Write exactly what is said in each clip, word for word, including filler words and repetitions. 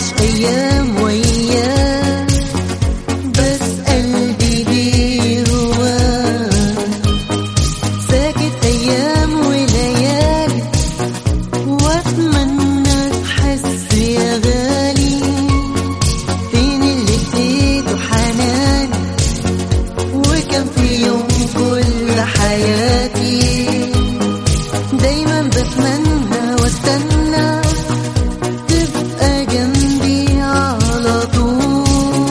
عايش أيام وأيام، بس قلبي بيه هواه ساكت أيام وليالي، وأتمنى تحس يا غالي فين اللي اديته حناني، وكان في يوم كل حياتي دايما بتمنى واستنى تبقى جنبي على طول.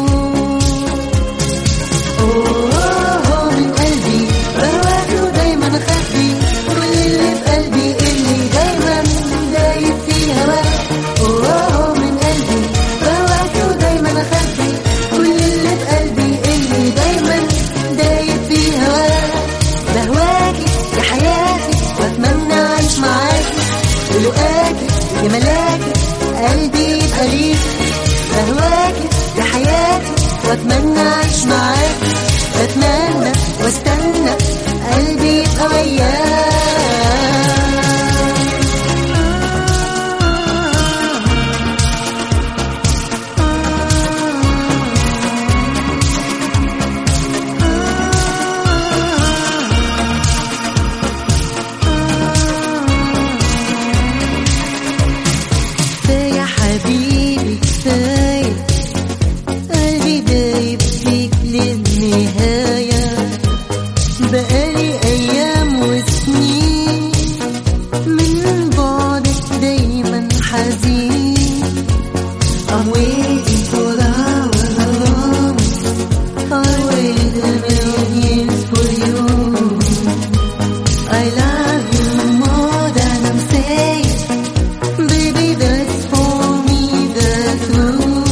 اوه من قلبي بهواك ودايما اخبي كل اللي في قلبي اللي دايما دايب في هواك. اوه من قلبي بهواك ودايما اخبي كل اللي في قلبي اللي دايما دايب في هواك. بهواكي يا حياتي واتمنى اعيش معاكي ولقاكي يا ملاكي قلبي يبقى ليكي. بهواكي يا حياتي واتمنى اعيش معاكي، بتمنى واستنى قلبي يبقى وياك. يا حبيبي كفاية قلبي دايب فيك للنهاية، بقالي أيام وسنين من بعدك دايما حزين. I'm waiting for the hour alone, I'll wait a million years for you. I love you more than I'm saying, baby that's for me the truth.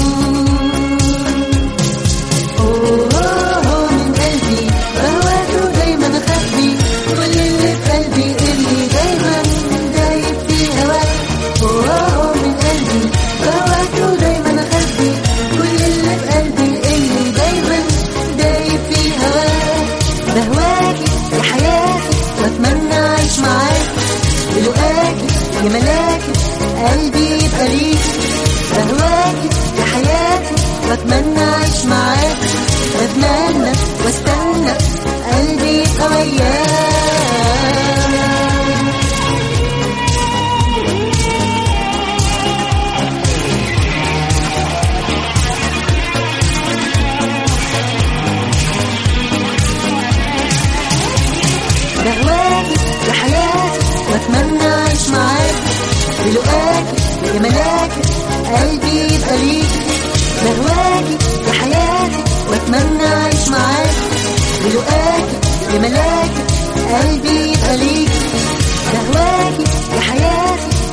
Oh oh من قلبي بهواك ودايما اخبي كل اللي في قلبي اللي دايما دايب في هواك. oh من قلبي بهواك ودايما اخبي كل اللي في قلبي اللي دايما دايب في هواك. بهواكي يا حياتي واتمنى اعيش معاكي ولقاكي يا ملاكي قلبي يبقى ليكي. بهواكي يا حياتي واتمنى اعيش معاكي، بتمنى واستنى قلبي يبقى وياك. بهواكي يا حياتي واتمنى اعيش معاكي ولقاكي يا ملاكي قلبي يبقى ليكي. بهواكي يا حياتي واتمنى اعيش معاكي ولقاكي يا ملاكي قلبي يبقى ليكي. بهواكي يا حياتي